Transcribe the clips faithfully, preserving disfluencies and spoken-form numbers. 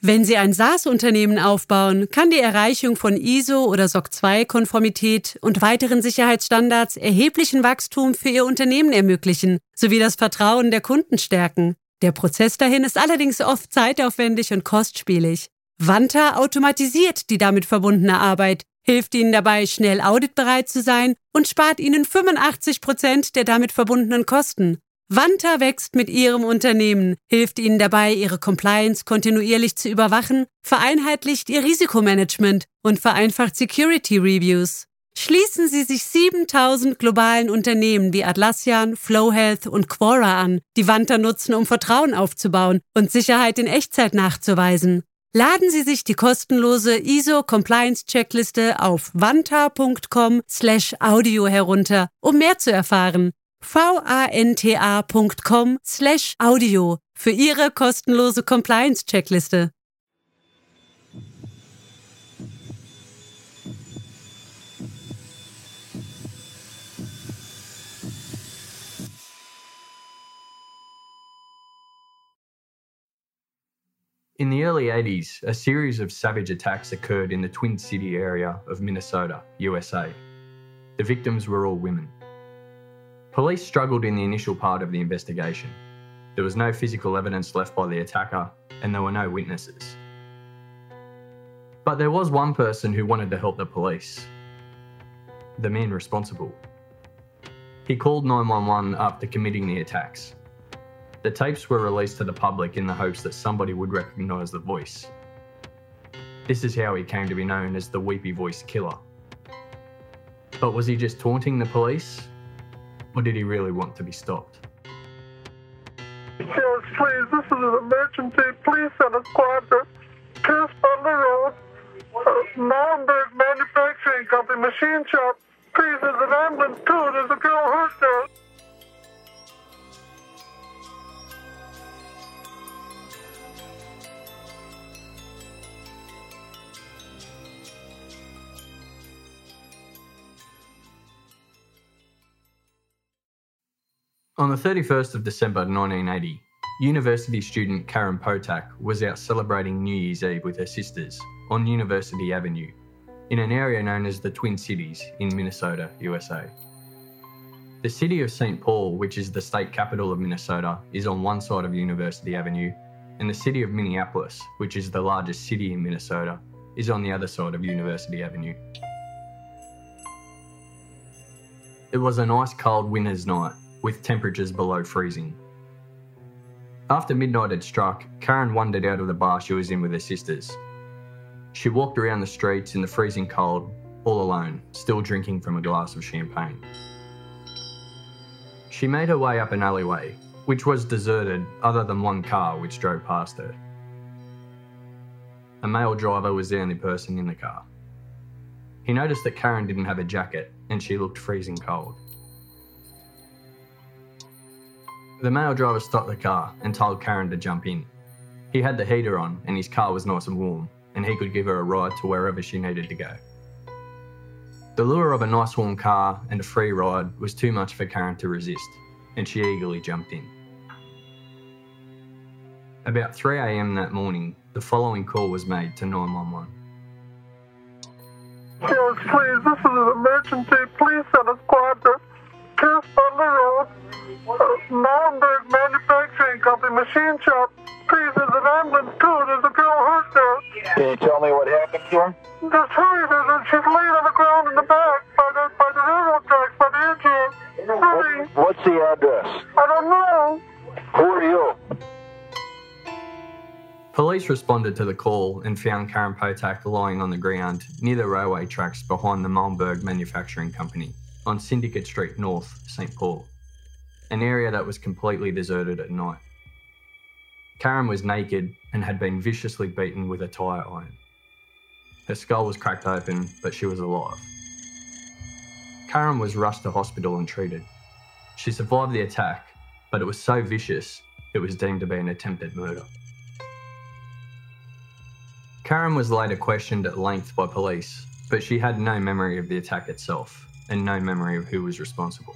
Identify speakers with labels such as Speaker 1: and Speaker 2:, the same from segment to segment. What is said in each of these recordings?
Speaker 1: Wenn Sie ein SaaS-Unternehmen aufbauen, kann die Erreichung von I S O- oder S O C zwei Konformität und weiteren Sicherheitsstandards erheblichen Wachstum für Ihr Unternehmen ermöglichen, sowie das Vertrauen der Kunden stärken. Der Prozess dahin ist allerdings oft zeitaufwendig und kostspielig. Vanta automatisiert die damit verbundene Arbeit, hilft Ihnen dabei, schnell auditbereit zu sein und spart Ihnen fünfundachtzig Prozent der damit verbundenen Kosten. Vanta wächst mit Ihrem Unternehmen, hilft Ihnen dabei, Ihre Compliance kontinuierlich zu überwachen, vereinheitlicht Ihr Risikomanagement und vereinfacht Security Reviews. Schließen Sie sich siebentausend globalen Unternehmen wie Atlassian, Flowhealth und Quora an, die Vanta nutzen, um Vertrauen aufzubauen und Sicherheit in Echtzeit nachzuweisen. Laden Sie sich die kostenlose I S O-Compliance-Checkliste auf vanta.com slash audio herunter, um mehr zu erfahren. vanta.com slash audio für Ihre kostenlose Compliance-Checkliste.
Speaker 2: In the early eighties, a series of savage attacks occurred in the Twin City area of Minnesota, U S A. The victims were all women. Police struggled in the initial part of the investigation. There was no physical evidence left by the attacker, and there were no witnesses. But there was one person who wanted to help the police. The man responsible. He called nine one one after committing the attacks. The tapes were released to the public in the hopes that somebody would recognise the voice. This is how he came to be known as the Weepy Voice Killer. But was he just taunting the police? Or did he really want to be stopped?
Speaker 3: Yes, please, this is an emergency. Please send a squad to Pierce Butler Road, uh, Molenberg Manufacturing Company, machine shop. Please, there's an ambulance too. There's a girl hurt there.
Speaker 2: On the thirty-first of December nineteen eighty, university student Karen Potak was out celebrating New Year's Eve with her sisters on University Avenue, in an area known as the Twin Cities in Minnesota, U S A. The city of Saint Paul, which is the state capital of Minnesota, is on one side of University Avenue, and the city of Minneapolis, which is the largest city in Minnesota, is on the other side of University Avenue. It was an ice cold winter's night, with temperatures below freezing. After midnight had struck, Karen wandered out of the bar she was in with her sisters. She walked around the streets in the freezing cold, all alone, still drinking from a glass of champagne. She made her way up an alleyway, which was deserted other than one car which drove past her. A male driver was the only person in the car. He noticed that Karen didn't have a jacket and she looked freezing cold. The male driver stopped the car and told Karen to jump in. He had the heater on and his car was nice and warm, and he could give her a ride to wherever she needed to go. The lure of a nice warm car and a free ride was too much for Karen to resist, and she eagerly jumped in. About three a m that morning, the following call was made to nine one one.
Speaker 3: Yes, please, this is an emergency. Please send a squad to Pierce Butler Road, uh, Molenberg Manufacturing Company, machine shop. Please, there's an ambulance too. There's a girl hurt there.
Speaker 4: Can you tell me what happened to her?
Speaker 3: Just hurry, there's a, she's laying on the ground in the back by the, by the railroad tracks, by the entrance. Hurry.
Speaker 4: What, what's the address?
Speaker 3: I don't know.
Speaker 4: Who are you?
Speaker 2: Police responded to the call and found Karen Potak lying on the ground near the railway tracks behind the Molenberg Manufacturing Company on Syndicate Street North, Saint Paul, an area that was completely deserted at night. Karen was naked and had been viciously beaten with a tire iron. Her skull was cracked open, but she was alive. Karen was rushed to hospital and treated. She survived the attack, but it was so vicious, it was deemed to be an attempted murder. Karen was later questioned at length by police, but she had no memory of the attack itself and no memory of who was responsible.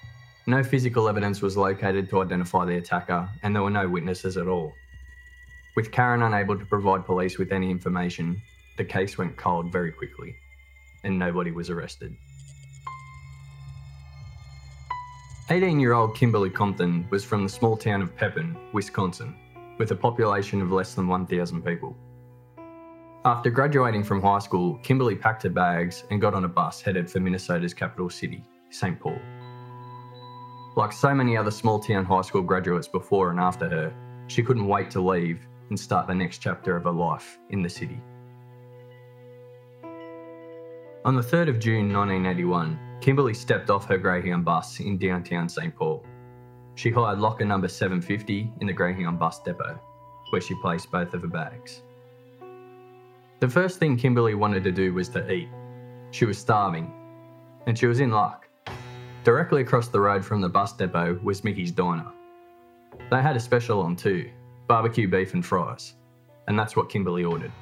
Speaker 2: No physical evidence was located to identify the attacker, and there were no witnesses at all. With Karen unable to provide police with any information, the case went cold very quickly, and nobody was arrested. eighteen-year-old Kimberly Compton was from the small town of Pepin, Wisconsin, with a population of less than one thousand people. After graduating from high school, Kimberly packed her bags and got on a bus headed for Minnesota's capital city, Saint Paul. Like so many other small town high school graduates before and after her, she couldn't wait to leave and start the next chapter of her life in the city. On the third of June nineteen eighty-one, Kimberly stepped off her Greyhound bus in downtown Saint Paul. She hired locker number seven fifty in the Greyhound bus depot, where she placed both of her bags. The first thing Kimberly wanted to do was to eat. She was starving, and she was in luck. Directly across the road from the bus depot was Mickey's Diner. They had a special on too, barbecue beef and fries, and that's what Kimberly ordered.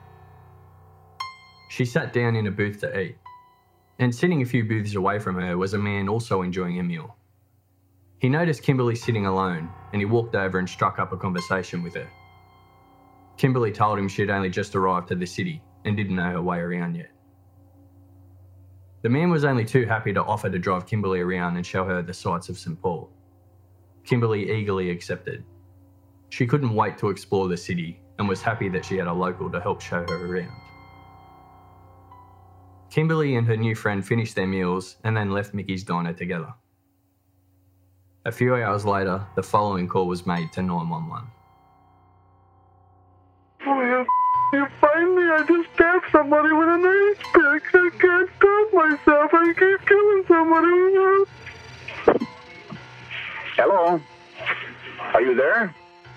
Speaker 2: She sat down in a booth to eat, and sitting a few booths away from her was a man also enjoying a meal. He noticed Kimberly sitting alone, and he walked over and struck up a conversation with her. Kimberly told him she had only just arrived to the city and didn't know her way around yet. The man was only too happy to offer to drive Kimberly around and show her the sights of Saint Paul. Kimberly eagerly accepted. She couldn't wait to explore the city and was happy that she had a local to help show her around. Kimberly and her new friend finished their meals and then left Mickey's Diner together. A few hours later, the following call was made to nine one one.
Speaker 3: Oh, you, you find me? I just stabbed somebody with an ice pick. I can't stop myself. I keep killing somebody.
Speaker 4: Hello? Are you there?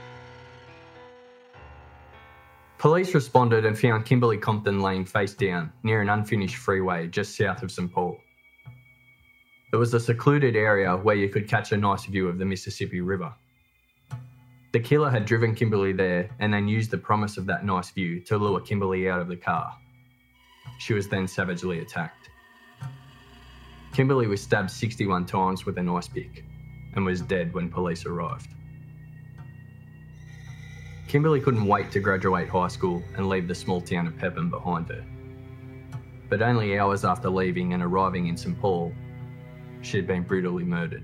Speaker 2: Police responded and found Kimberly Compton laying face down near an unfinished freeway just south of Saint Paul. It was a secluded area where you could catch a nice view of the Mississippi River. The killer had driven Kimberly there and then used the promise of that nice view to lure Kimberly out of the car. She was then savagely attacked. Kimberly was stabbed sixty-one times with an ice pick and was dead when police arrived. Kimberly couldn't wait to graduate high school and leave the small town of Pepin behind her. But only hours after leaving and arriving in Saint Paul, she had been brutally murdered.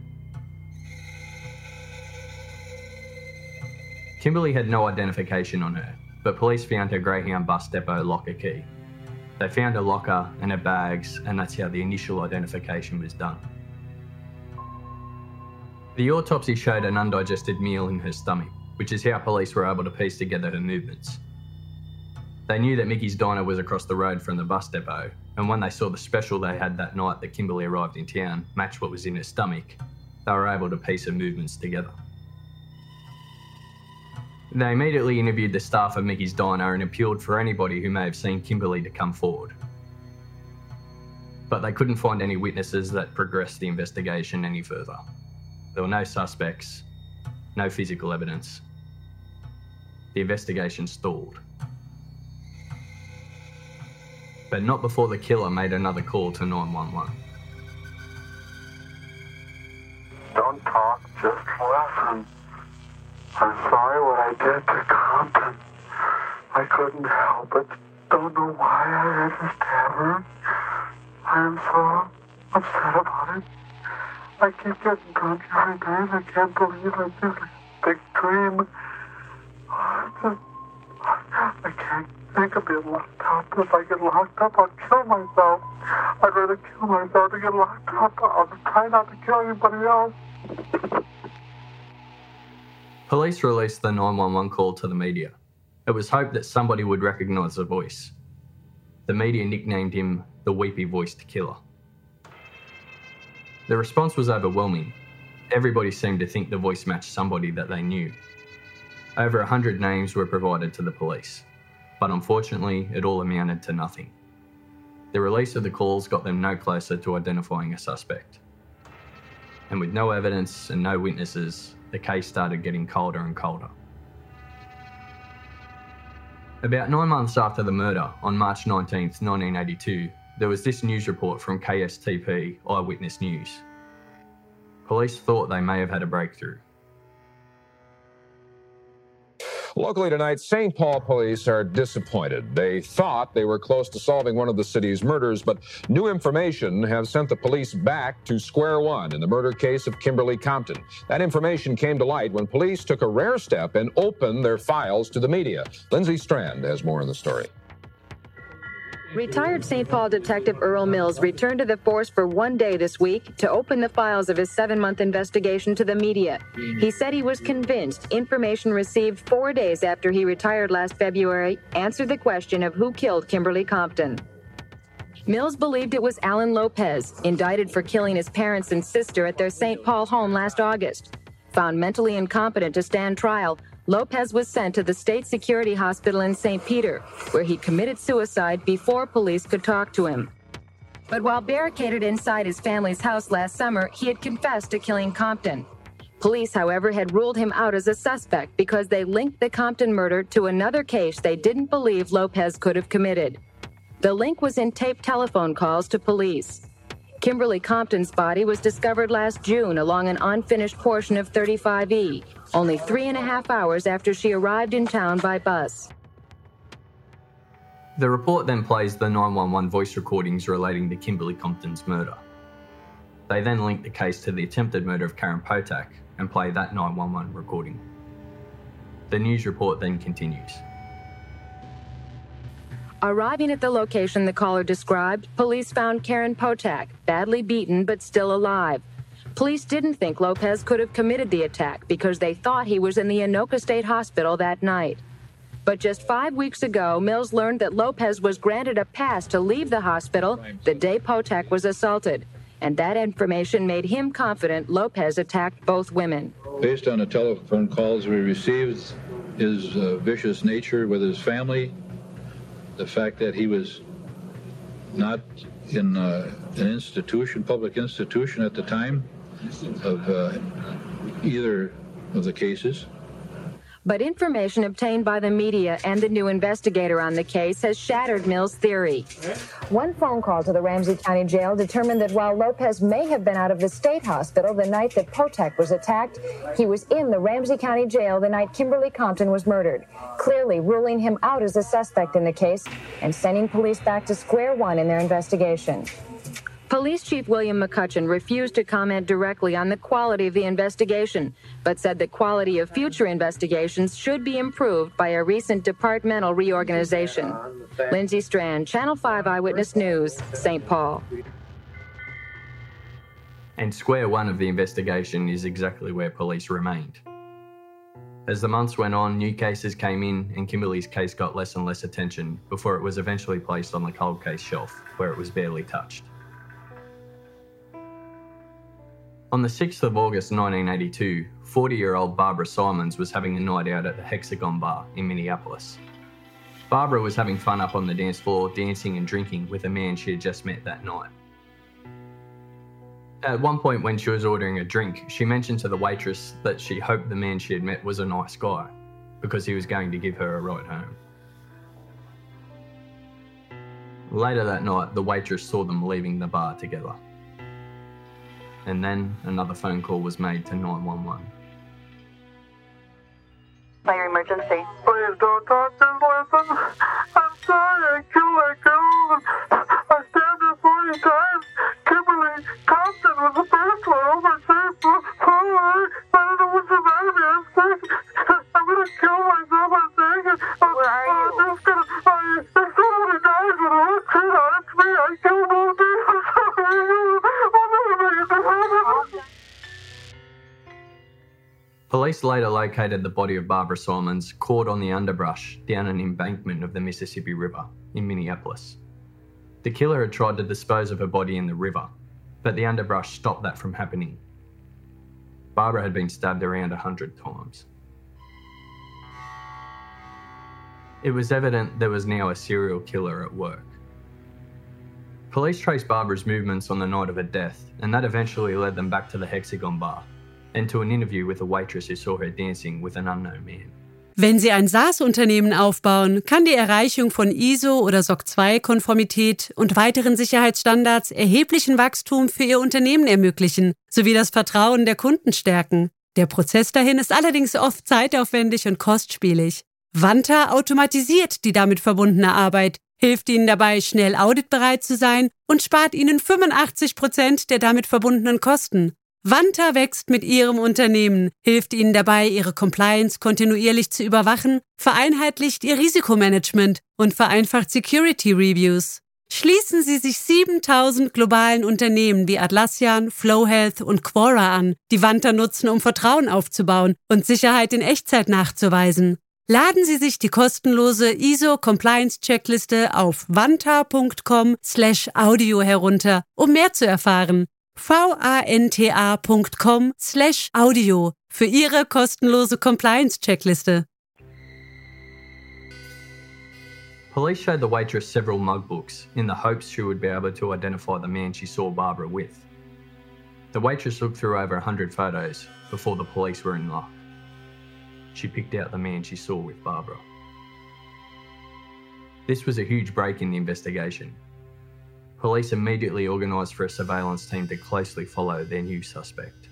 Speaker 2: Kimberly had no identification on her, but police found her Greyhound bus depot locker key. They found her locker and her bags, and that's how the initial identification was done. The autopsy showed an undigested meal in her stomach, which is how police were able to piece together her movements. They knew that Mickey's Diner was across the road from the bus depot, and when they saw the special they had that night that Kimberly arrived in town match what was in her stomach, they were able to piece her movements together. They immediately interviewed the staff of Mickey's Diner and appealed for anybody who may have seen Kimberly to come forward. But they couldn't find any witnesses that progressed the investigation any further. There were no suspects, no physical evidence. The investigation stalled. But not before the killer made another call to nine one one.
Speaker 3: Don't talk, just listen. I'm sorry what I did to Compton. I couldn't help it. Don't know why I had to stab her. I am so upset about it. I keep getting drunk every day and I can't believe I did a big dream. I just, I can't think of being locked up. If I get locked up, I'll kill myself. I'd rather kill myself than get locked up. I'll try not to kill anybody else.
Speaker 2: Police released the nine one one call to the media. It was hoped that somebody would recognise the voice. The media nicknamed him the weepy-voiced killer. The response was overwhelming. Everybody seemed to think the voice matched somebody that they knew. Over a hundred names were provided to the police, but unfortunately it all amounted to nothing. The release of the calls got them no closer to identifying a suspect. And with no evidence and no witnesses, the case started getting colder and colder. About nine months after the murder, on March nineteenth, nineteen eighty-two, there was this news report from K S T P Eyewitness News. Police thought they may have had a breakthrough.
Speaker 5: A Locally tonight, Saint Paul police are disappointed. They thought they were close to solving one of the city's murders, but new information has sent the police back to square one in the murder case of Kimberly Compton. That information came to light when police took a rare step and opened their files to the media. Lindsay Strand has more on the story.
Speaker 6: Retired Saint Paul detective Earl Mills returned to the force for one day this week to open the files of his seven-month investigation to the media. He said he was convinced information received four days after he retired last February answered the question of who killed Kimberly Compton. Mills believed it was Alan Lopez, indicted for killing his parents and sister at their Saint Paul home last August. Found mentally incompetent to stand trial, Lopez was sent to the State Security Hospital in Saint Peter, where he committed suicide before police could talk to him. But while barricaded inside his family's house last summer, he had confessed to killing Compton. Police, however, had ruled him out as a suspect because they linked the Compton murder to another case they didn't believe Lopez could have committed. The link was in taped telephone calls to police. Kimberly Compton's body was discovered last June along an unfinished portion of thirty-five E, only three and a half hours after she arrived in town by bus.
Speaker 2: The report then plays the nine one one voice recordings relating to Kimberly Compton's murder. They then link the case to the attempted murder of Karen Potak and play that nine one one recording. The news report then continues.
Speaker 6: Arriving at the location the caller described, police found Karen Potak, badly beaten but still alive. Police didn't think Lopez could have committed the attack because they thought he was in the Anoka State Hospital that night. But just five weeks ago, Mills learned that Lopez was granted a pass to leave the hospital the day Potak was assaulted. And that information made him confident Lopez attacked both women.
Speaker 7: Based on the telephone calls we received, his uh, vicious nature with his family, the fact that he was not in uh, an institution, public institution at the time of uh, either of the cases.
Speaker 6: But information obtained by the media and the new investigator on the case has shattered Mills' theory. One phone call to the Ramsey County Jail determined that while Lopez may have been out of the state hospital the night that Potak was attacked, he was in the Ramsey County Jail the night Kimberly Compton was murdered, clearly ruling him out as a suspect in the case and sending police back to square one in their investigation. Police Chief William McCutcheon refused to comment directly on the quality of the investigation, but said the quality of future investigations should be improved by a recent departmental reorganization. Lindsay Strand, Channel five Eyewitness News, Saint Paul.
Speaker 2: And square one of the investigation is exactly where police remained. As the months went on, new cases came in and Kimberly's case got less and less attention before it was eventually placed on the cold case shelf, where it was barely touched. On the sixth of August nineteen eighty-two, forty-year-old Barbara Simons was having a night out at the Hexagon Bar in Minneapolis. Barbara was having fun up on the dance floor, dancing and drinking with a man she had just met that night. At one point when she was ordering a drink, she mentioned to the waitress that she hoped the man she had met was a nice guy, because he was going to give her a ride home. Later that night, the waitress saw them leaving the bar together. And then another phone call was made to nine one one.
Speaker 8: Fire emergency.
Speaker 3: Please don't talk, just listen. I'm sorry I killed that girl. I stabbed her forty times. Kimberly Compton was the first one. Oh, my safe. Oh, I don't know what's the matter with me. I'm sick. I'm going to kill myself. I'm saying it.
Speaker 8: Where are you?
Speaker 3: I'm just going to... If somebody dies with a rock shit on it, it's me. I killed all day. I'm sorry. I'll never make it to heaven.
Speaker 2: Police later located the body of Barbara Simons caught on the underbrush down an embankment of the Mississippi River in Minneapolis. The killer had tried to dispose of her body in the river, but the underbrush stopped that from happening. Barbara had been stabbed around a hundred times. It was evident there was now a serial killer at work. Police traced Barbara's movements on the night of her death, and that eventually led them back to the Hexagon Bar and to an interview with a waitress who saw her dancing with an unknown man.
Speaker 1: Wenn Sie ein SaaS-Unternehmen aufbauen, kann die Erreichung von I S O oder S O C zwei Konformität und weiteren Sicherheitsstandards erheblichen Wachstum für Ihr Unternehmen ermöglichen, sowie das Vertrauen der Kunden stärken. Der Prozess dahin ist allerdings oft zeitaufwendig und kostspielig. Vanta automatisiert die damit verbundene Arbeit, hilft Ihnen dabei, schnell auditbereit zu sein und spart Ihnen fünfundachtzig Prozent der damit verbundenen Kosten. Vanta wächst mit Ihrem Unternehmen, hilft Ihnen dabei, Ihre Compliance kontinuierlich zu überwachen, vereinheitlicht Ihr Risikomanagement und vereinfacht Security Reviews. Schließen Sie sich siebentausend globalen Unternehmen wie Atlassian, Flowhealth und Quora an, die Vanta nutzen, um Vertrauen aufzubauen und Sicherheit in Echtzeit nachzuweisen. Laden Sie sich die kostenlose I S O-Compliance-Checkliste auf vanta.com slash audio herunter, um mehr zu erfahren. vanta.com slash audio für Ihre kostenlose Compliance-Checkliste.
Speaker 2: Police showed the waitress several mug books in the hopes she would be able to identify the man she saw Barbara with. The waitress looked through over one hundred photos before the police were in luck. She picked out the man she saw with Barbara. This was a huge break in the investigation. Police immediately organised for a surveillance team to closely follow their new suspect.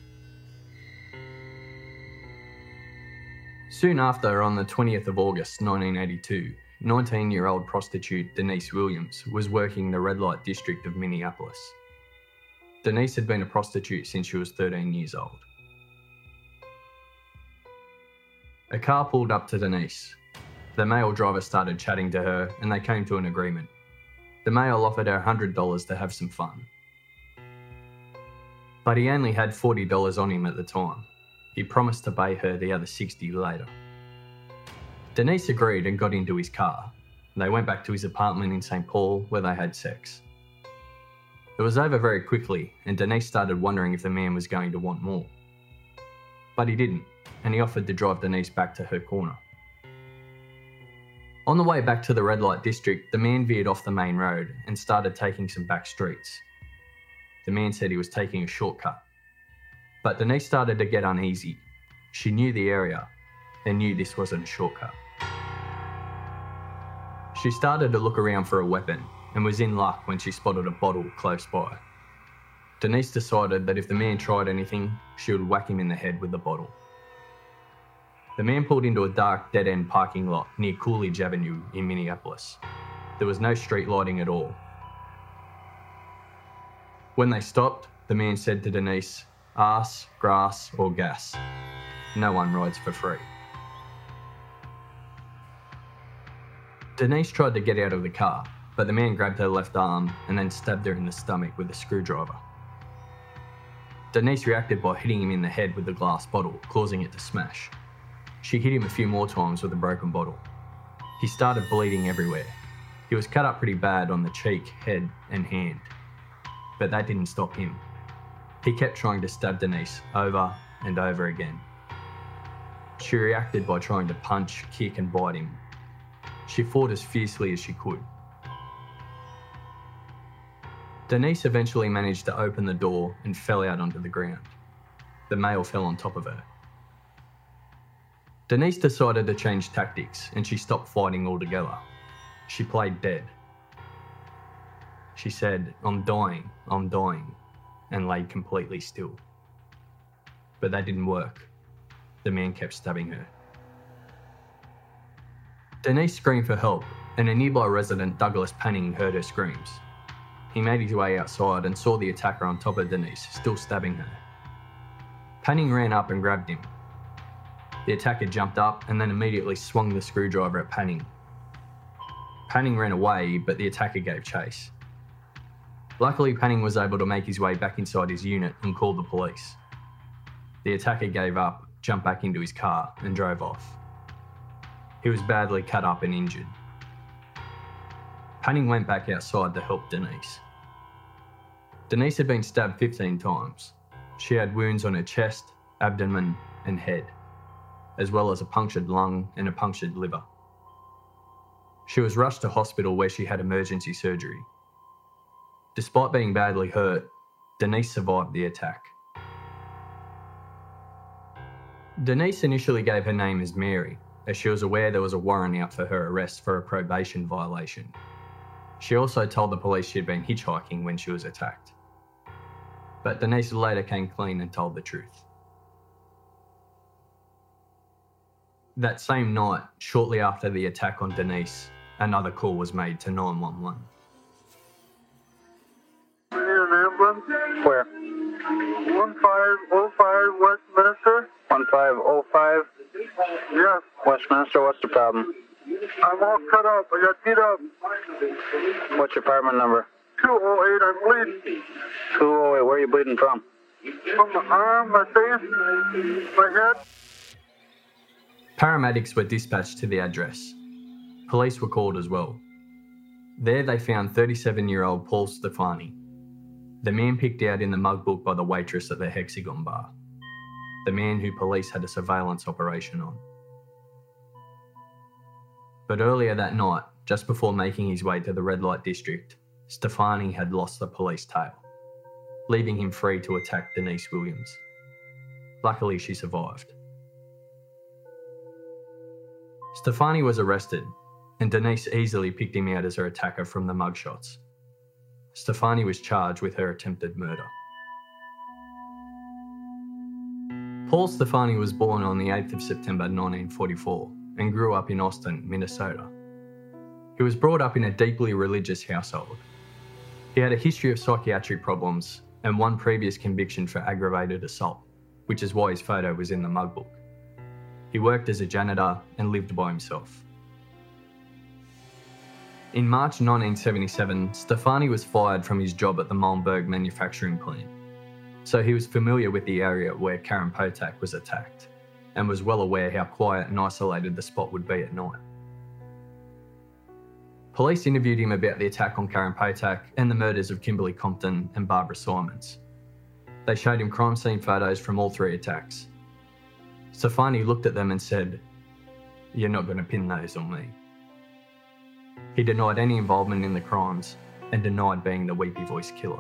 Speaker 2: Soon after, on the twentieth of August nineteen eighty-two, nineteen-year-old prostitute Denise Williams was working the red light district of Minneapolis. Denise had been a prostitute since she was thirteen years old. A car pulled up to Denise. The male driver started chatting to her and they came to an agreement. The male offered her one hundred dollars to have some fun. But he only had forty dollars on him at the time. He promised to pay her the other sixty dollars later. Denise agreed and got into his car. They went back to his apartment in Saint Paul where they had sex. It was over very quickly and Denise started wondering if the man was going to want more. But he didn't, and he offered to drive Denise back to her corner. On the way back to the red light district, the man veered off the main road and started taking some back streets. The man said he was taking a shortcut. But Denise started to get uneasy. She knew the area and knew this wasn't a shortcut. She started to look around for a weapon and was in luck when she spotted a bottle close by. Denise decided that if the man tried anything, she would whack him in the head with the bottle. The man pulled into a dark, dead-end parking lot near Coolidge Avenue in Minneapolis. There was no street lighting at all. When they stopped, the man said to Denise, "Arse, grass, or gas. No one rides for free." Denise tried to get out of the car, but the man grabbed her left arm and then stabbed her in the stomach with a screwdriver. Denise reacted by hitting him in the head with the glass bottle, causing it to smash. She hit him a few more times with a broken bottle. He started bleeding everywhere. He was cut up pretty bad on the cheek, head, and hand. But that didn't stop him. He kept trying to stab Denise over and over again. She reacted by trying to punch, kick, and bite him. She fought as fiercely as she could. Denise eventually managed to open the door and fell out onto the ground. The male fell on top of her. Denise decided to change tactics and she stopped fighting altogether. She played dead. She said, "I'm dying, I'm dying," and lay completely still. But that didn't work. The man kept stabbing her. Denise screamed for help, and a nearby resident, Douglas Panning, heard her screams. He made his way outside and saw the attacker on top of Denise, still stabbing her. Panning ran up and grabbed him. The attacker jumped up and then immediately swung the screwdriver at Panning. Panning ran away, but the attacker gave chase. Luckily, Panning was able to make his way back inside his unit and called the police. The attacker gave up, jumped back into his car, and drove off. He was badly cut up and injured. Panning went back outside to help Denise. Denise had been stabbed fifteen times. She had wounds on her chest, abdomen, and head, as well as a punctured lung and a punctured liver. She was rushed to hospital where she had emergency surgery. Despite being badly hurt, Denise survived the attack. Denise initially gave her name as Mary, as she was aware there was a warrant out for her arrest for a probation violation. She also told the police she had been hitchhiking when she was attacked. But Denise later came clean and told the truth. That same night, shortly after the attack on Denise, another call was made to nine one one.
Speaker 3: We need an ambulance.
Speaker 4: Where?
Speaker 3: one five oh five Westminster.
Speaker 4: one five oh five
Speaker 3: Yes.
Speaker 4: Westminster. What's the problem?
Speaker 3: I'm all cut up. I got beat up.
Speaker 4: What's your apartment number?
Speaker 3: two oh eight, I'm bleeding.
Speaker 4: two oh eight. Where are you bleeding from?
Speaker 3: From my arm, my face, my head.
Speaker 2: Paramedics were dispatched to the address. Police were called as well. There they found thirty-seven-year-old Paul Stefani, the man picked out in the mug book by the waitress at the Hexagon bar, the man who police had a surveillance operation on. But earlier that night, just before making his way to the red light district, Stefani had lost the police tail, leaving him free to attack Denise Williams. Luckily, she survived. Stefani was arrested, and Denise easily picked him out as her attacker from the mugshots. Stefani was charged with her attempted murder. Paul Stefani was born on the eighth of September nineteen forty-four and grew up in Austin, Minnesota. He was brought up in a deeply religious household. He had a history of psychiatric problems and one previous conviction for aggravated assault, which is why his photo was in the mug book. He worked as a janitor and lived by himself. In March nineteen seventy-seven, Stefani was fired from his job at the Mollberg manufacturing plant, so he was familiar with the area where Karen Potak was attacked and was well aware how quiet and isolated the spot would be at night. Police interviewed him about the attack on Karen Potak and the murders of Kimberly Compton and Barbara Simons. They showed him crime scene photos from all three attacks. Stefani looked at them and said, "You're not going to pin those on me." He denied any involvement in the crimes and denied being the weepy voice killer.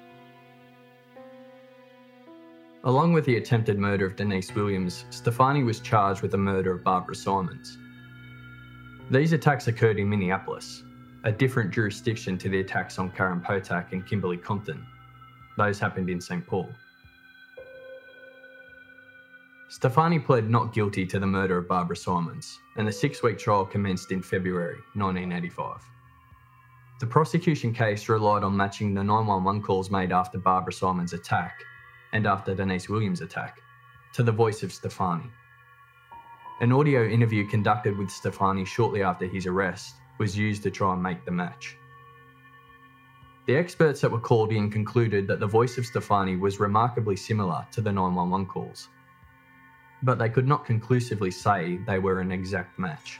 Speaker 2: Along with the attempted murder of Denise Williams, Stefani was charged with the murder of Barbara Simons. These attacks occurred in Minneapolis, a different jurisdiction to the attacks on Karen Potak and Kimberly Compton. Those happened in Saint Paul. Stefani pled not guilty to the murder of Barbara Simons, and the six-week trial commenced in February nineteen eighty-five. The prosecution case relied on matching the nine one one calls made after Barbara Simons' attack and after Denise Williams' attack to the voice of Stefani. An audio interview conducted with Stefani shortly after his arrest was used to try and make the match. The experts that were called in concluded that the voice of Stefani was remarkably similar to the nine one one calls, but they could not conclusively say they were an exact match.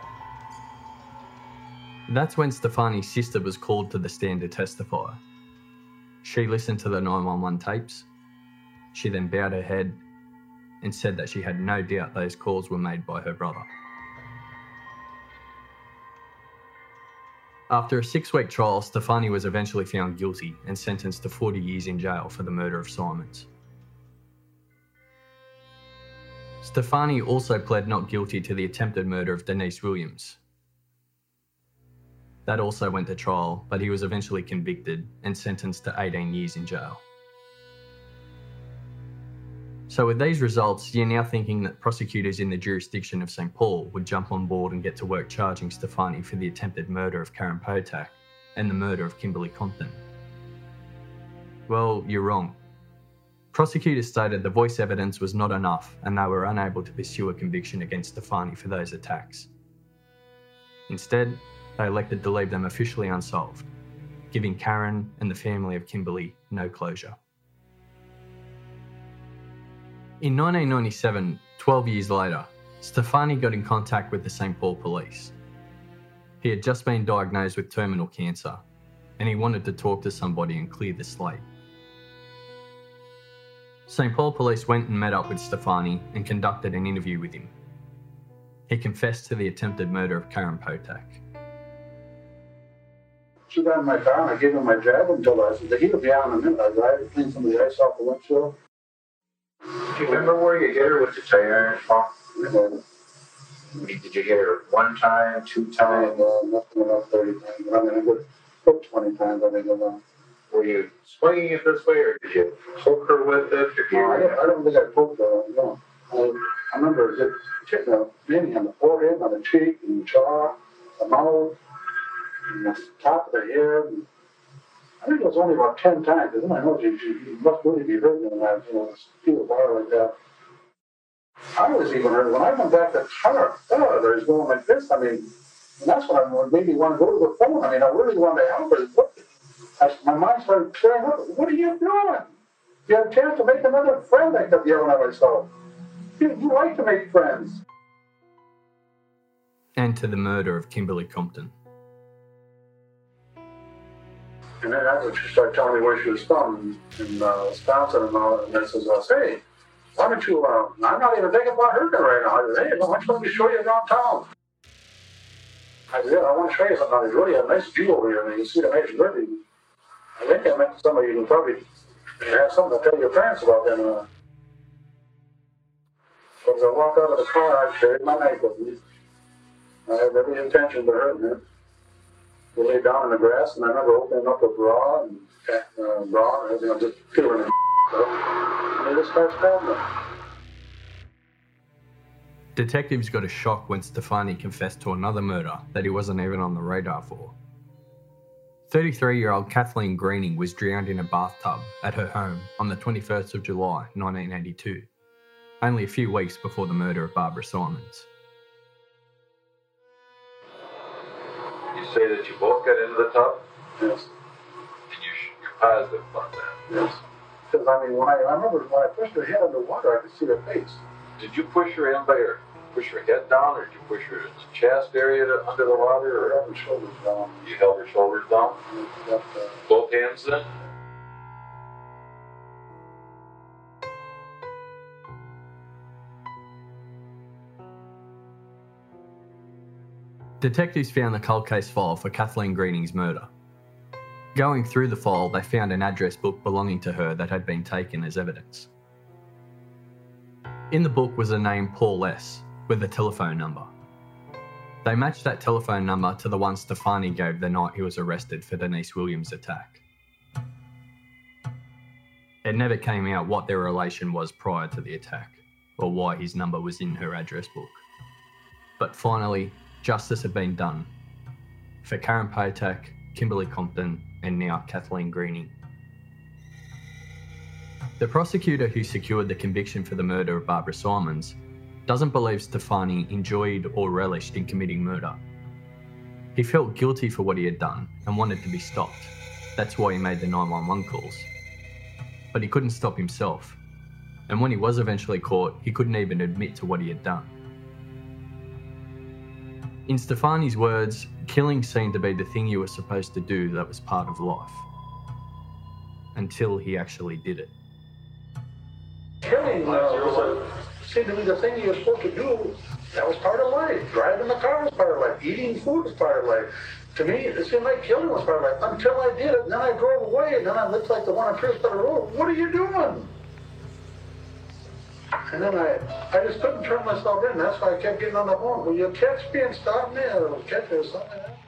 Speaker 2: That's when Stefani's sister was called to the stand to testify. She listened to the nine one one tapes. She then bowed her head and said that she had no doubt those calls were made by her brother. After a six-week trial, Stefani was eventually found guilty and sentenced to forty years in jail for the murder of Simons. Stefani also pled not guilty to the attempted murder of Denise Williams. That also went to trial, but he was eventually convicted and sentenced to eighteen years in jail. So with these results, you're now thinking that prosecutors in the jurisdiction of Saint Paul would jump on board and get to work charging Stefani for the attempted murder of Karen Potak and the murder of Kimberly Compton. Well, you're wrong. Prosecutors stated the voice evidence was not enough and they were unable to pursue a conviction against Stefani for those attacks. Instead, they elected to leave them officially unsolved, giving Karen and the family of Kimberly no closure. In nineteen ninety-seven, twelve years later, Stefani got in contact with the Saint Paul police. He had just been diagnosed with terminal cancer, and he wanted to talk to somebody and clear the slate. Saint Paul police went and met up with Stefani and conducted an interview with him. He confessed to the attempted murder of Karen Potak.
Speaker 9: She got in my car and I gave him my javelin told her, I said, he'll be out in a minute. I arrived to clean some of the ice off the windshield.
Speaker 4: Do you remember where you hit her with the tire iron fall? Did you hit her one time, two times?
Speaker 9: Uh, nothing about thirty times. I mean, I would hook twenty times, I think, along.
Speaker 4: Were you swinging it this way, or did you poke her with it? Did you...
Speaker 9: No, I, don't, I don't think I poked her. No. And I remember just hitting a mainly on the forehead, on the cheek, and the jaw, the mouth, and the top of the head. And I think it was only about ten times, and then I know you, you, you must really be hurting when I, you know, feel a bar like that. I was even hurt when I went back to the car. Oh, there's going like this. I mean, and that's when I made me want to go to the phone. I mean, I really wanted to help her. What? I, my mind started clearing up. What are you doing? You have a chance to make another friend, I kept yelling at myself. You, you like to make friends.
Speaker 2: And to the murder of Kimberly Compton.
Speaker 9: And then that's when she started telling me where she was from, in uh, Wisconsin and all. And then says, uh, hey, why don't you, uh, I'm not even thinking about her right now. I said, hey, why don't you let me show you around town? I said, yeah, I want to show you something. There's really a nice view over here, and you can see the nice river. I think I met somebody you can probably have something to tell your parents about them. Uh, so as I walked out of the car, I carried my knife with me. I had every intention to hurt her. We lay down in the grass, and I remember opening up a bra and uh, bra, and you know, just feeling it. And they just started stabbing me.
Speaker 2: Detectives got a shock when Stefani confessed to another murder that he wasn't even on the radar for. thirty-three-year-old Kathleen Greening was drowned in a bathtub at her home on the twenty-first of July, nineteen eighty-two, only a few weeks before the murder of Barbara Simons.
Speaker 7: You say that you both got into the tub?
Speaker 9: Yes.
Speaker 7: And you, you're positive about that?
Speaker 9: Yes. Because, I mean, when I, I remember when I pushed her head under water, I could see her face.
Speaker 7: Did you push her in by her, push her head down, or did you push her in the chest area to, under the water? Or
Speaker 9: I held her shoulders down.
Speaker 7: You held her shoulders down?
Speaker 9: Yep, uh,
Speaker 7: Both hands then?
Speaker 2: Detectives found the cold case file for Kathleen Greening's murder. Going through the file, they found an address book belonging to her that had been taken as evidence. In the book was the name Paul S., with a telephone number. They matched that telephone number to the one Stefani gave the night he was arrested for Denise Williams' attack. It never came out what their relation was prior to the attack, or why his number was in her address book. But finally, justice had been done for Karen Patak, Kimberly Compton, and now Kathleen Greening. The prosecutor who secured the conviction for the murder of Barbara Simons doesn't believe Stefani enjoyed or relished in committing murder. He felt guilty for what he had done and wanted to be stopped. That's why he made the nine one one calls. But he couldn't stop himself. And when he was eventually caught, he couldn't even admit to what he had done. In Stefani's words, killing seemed to be the thing you were supposed to do that was part of life. Until he actually did it.
Speaker 9: Killing uh, was a, seemed to be the thing you were supposed to do. That was part of life. Driving the car was part of life. Eating food was part of life. To me, it seemed like killing was part of life. Until I did it, and then I drove away, and then I looked like the one on Pierce Cutter Road. What are you doing? And then I, I just couldn't turn myself in. That's why I kept getting on the phone. Will you catch me and stop me? Or catch me or something like that.